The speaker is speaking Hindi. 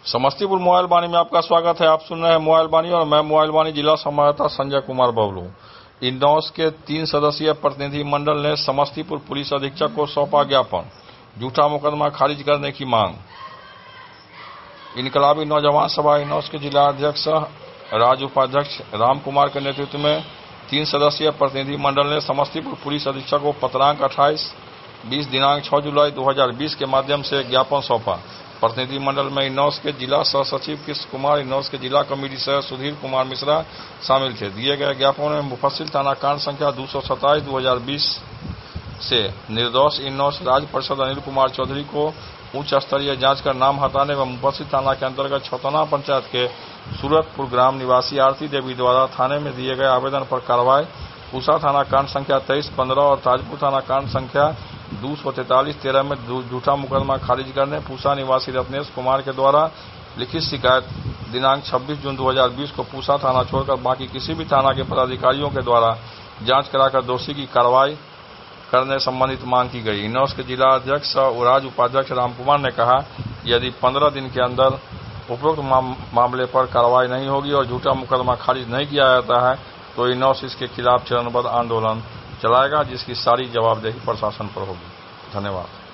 समस्तीपुर मोबाइल वाणी में आपका स्वागत है। आप सुन रहे हैं मोबाइल वाणी और मैं मोबाइल वाणी जिला संवाददाता संजय कुमार बबलू। इंदौर के 3 सदस्यीय प्रतिनिधि मंडल ने समस्तीपुर पुलिस अधीक्षक को सौंपा ज्ञापन, झूठा मुकदमा खारिज करने की मांग। इनकलाबी नौजवान सभा इंदौर के जिला अध्यक्ष राज्य उपाध्यक्ष राम कुमार के नेतृत्व में 3 सदस्यीय प्रतिनिधि मंडल ने समस्तीपुर पुलिस अधीक्षक को पत्रांक 28-20 दिनांक 6 जुलाई 2020 के माध्यम से ज्ञापन सौंपा। प्रतिनिधि मंडल में इंदौर के जिला सह सचिव कृष्ण कुमार, इंदौर के जिला कमेटी सह सुधीर कुमार मिश्रा शामिल थे। दिए गए ज्ञापन में मुफस्सिल थाना कांड संख्या 227/2020 से निर्दोष इंदौर राज्य परिषद अनिल कुमार चौधरी को उच्च स्तरीय जांच कर नाम हटाने व मुफस्सिल थाना के अंतर्गत छौतना पंचायत के सूरतपुर ग्राम निवासी आरती देवी द्वारा थाने में दिए गए आवेदन पर कार्रवाई, पूसा थाना कांड संख्या 23-15 और ताजपुर थाना कांड संख्या 243-13 में झूठा मुकदमा खारिज करने, पूसा निवासी रत्नेश कुमार के द्वारा लिखित शिकायत दिनांक 26 जून 2020 को पूसा थाना छोड़कर बाकी किसी भी थाना के पदाधिकारियों के द्वारा जांच कराकर दोषी की कार्रवाई करने संबंधित मांग की गई। इंदौर के जिला अध्यक्ष और राज्य उपाध्यक्ष राम कुमार ने कहा, यदि 15 दिन के अंदर उपरोक्त मामले पर कार्रवाई नहीं होगी और झूठा मुकदमा खारिज नहीं किया जाता है तो इंदौर इसके खिलाफ चरणबद्ध आंदोलन चलाएगा, जिसकी सारी जवाबदेही प्रशासन पर होगी। धन्यवाद।